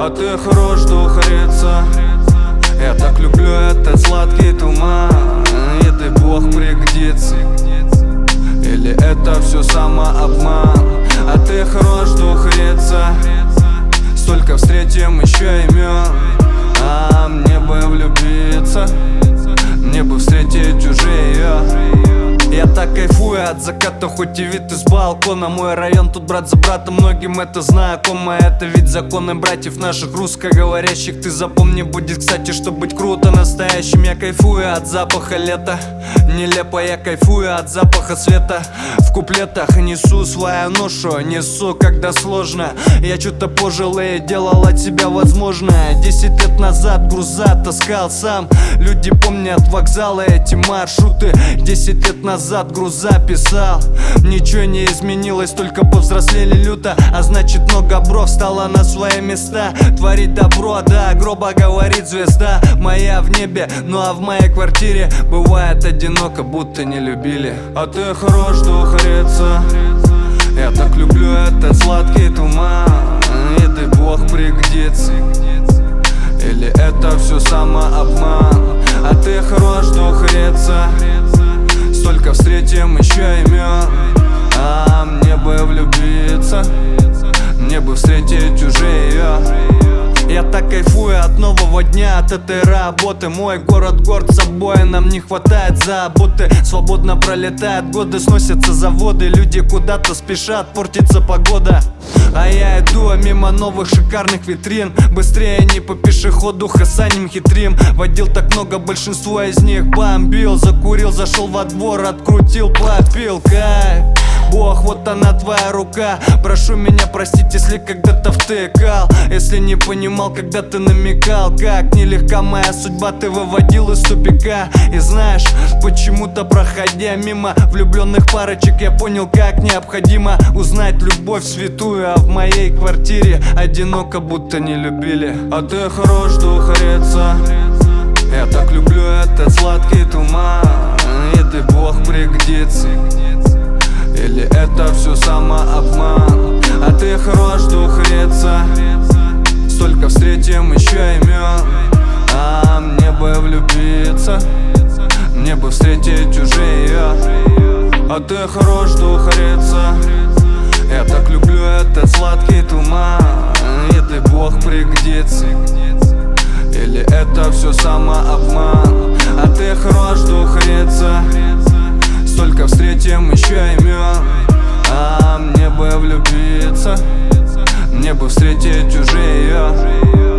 А ты хорош, духарица. Я так люблю этот сладкий туман. И дай Бог пригодится. Или это все самообман? А ты хорош, духарица. Столько встретим еще имен. А мне бы влюбиться, мне бы встретить чужие. Я так кайфую от заката, хоть и вид из балкона. Мой район тут брат за братом, многим это знакомо. Это ведь законы братьев наших русскоговорящих. Ты запомни, будет кстати, что быть круто настоящим. Я кайфую от запаха лета, нелепо я кайфую от запаха света. В куплетах несу свою ношу, несу, когда сложно. Я что-то пожил и делал от себя возможное. 10 лет назад груза таскал сам. Люди помнят вокзалы, эти маршруты. 10 лет назад груза писал. Ничего не изменилось, только повзрослели люто. А значит много бров стало на свои места. Творить добро, да, гроба говорит звезда моя в небе, ну а в моей квартире бывает одиноко, будто не любили. А ты хорош, духарица. Я так люблю этот сладкий туман. И дай Бог пригодится. Или это все самообман? А ты хорош, духарица. Столько встретим еще имен. А мне бы влюбиться, мне бы встретить чужие. Я так кайфую от нового дня, от этой работы. Мой город горд собой, нам не хватает заботы. Свободно пролетают годы, сносятся заводы. Люди куда-то спешат, портится погода. А я иду мимо новых шикарных витрин. Быстрее не по пешеходу, хасаним хитрим. Водил так много, большинство из них бомбил. Закурил, зашел во двор, открутил, попил, кайф. Бог, вот она твоя рука. Прошу меня простить, если когда-то втыкал, если не понимал, когда ты намекал. Как нелегка моя судьба, ты выводил из тупика. И знаешь, почему-то проходя мимо влюбленных парочек, я понял, как необходимо узнать любовь святую. А в моей квартире одиноко, будто не любили. А ты хорош, духарица. Я так люблю этот сладкий туман. И дай Бог пригодится. Или это все самообман? А ты хорош, духарица. Столько встретим еще имен. А мне бы влюбиться, мне бы встретить чужие. А ты хорош, духарица. Я так люблю этот сладкий туман. И дай Бог пригодится. Или это все самообман? А ты хорош, духарица. Столько встретим еще имен. А мне бы влюбиться, мне бы встретить чужие.